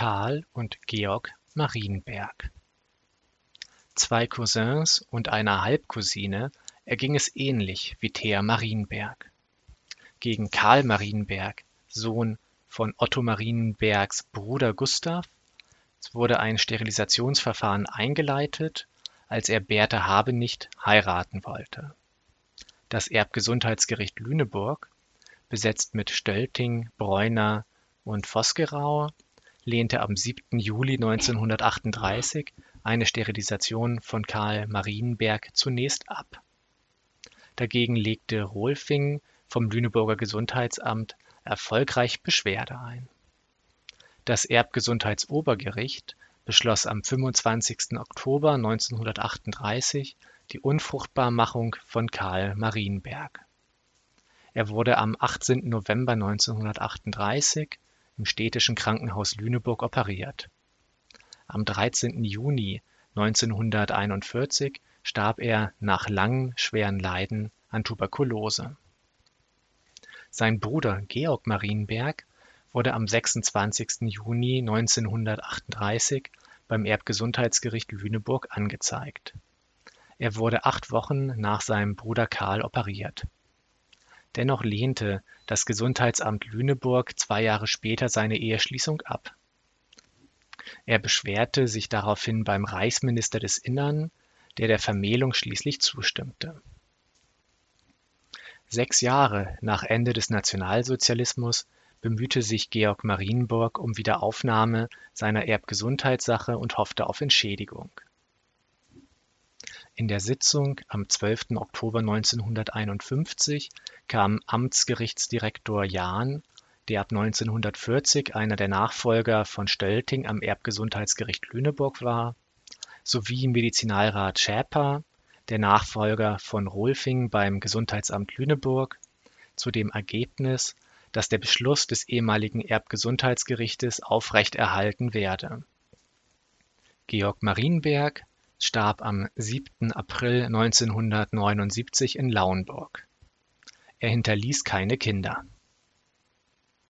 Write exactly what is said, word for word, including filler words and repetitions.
Karl und Georg Marienberg. Zwei Cousins und einer Halbcousine erging es ähnlich wie Thea Marienberg. Gegen Karl Marienberg, Sohn von Otto Marienbergs Bruder Gustav, wurde ein Sterilisationsverfahren eingeleitet, als er Bertha Habenicht heiraten wollte. Das Erbgesundheitsgericht Lüneburg, besetzt mit Stölting, Breuner und Vosgerau, lehnte am siebten Juli neunzehnhundertachtunddreißig eine Sterilisation von Karl Marienberg zunächst ab. Dagegen legte Rolfing vom Lüneburger Gesundheitsamt erfolgreich Beschwerde ein. Das Erbgesundheitsobergericht beschloss am fünfundzwanzigsten Oktober neunzehnhundertachtunddreißig die Unfruchtbarmachung von Karl Marienberg. Er wurde am achtzehnten November neunzehnhundertachtunddreißig im Städtischen Krankenhaus Lüneburg operiert. Am dreizehnten Juni neunzehnhunderteinundvierzig starb er nach langen, schweren Leiden an Tuberkulose. Sein Bruder Georg Marienberg wurde am sechsundzwanzigsten Juni neunzehnhundertachtunddreißig beim Erbgesundheitsgericht Lüneburg angezeigt. Er wurde acht Wochen nach seinem Bruder Karl operiert. Dennoch lehnte das Gesundheitsamt Lüneburg zwei Jahre später seine Eheschließung ab. Er beschwerte sich daraufhin beim Reichsminister des Innern, der der Vermählung schließlich zustimmte. Sechs Jahre nach Ende des Nationalsozialismus bemühte sich Georg Marienberg um Wiederaufnahme seiner Erbgesundheitssache und hoffte auf Entschädigung. In der Sitzung am zwölften Oktober neunzehnhunderteinundfünfzig kam Amtsgerichtsdirektor Jahn, der ab neunzehnhundertvierzig einer der Nachfolger von Stölting am Erbgesundheitsgericht Lüneburg war, sowie Medizinalrat Schäper, der Nachfolger von Rolfing beim Gesundheitsamt Lüneburg, zu dem Ergebnis, dass der Beschluss des ehemaligen Erbgesundheitsgerichtes aufrechterhalten werde. Georg Marienberg starb am siebten April neunzehnhundertneunundsiebzig in Lauenburg. Er hinterließ keine Kinder.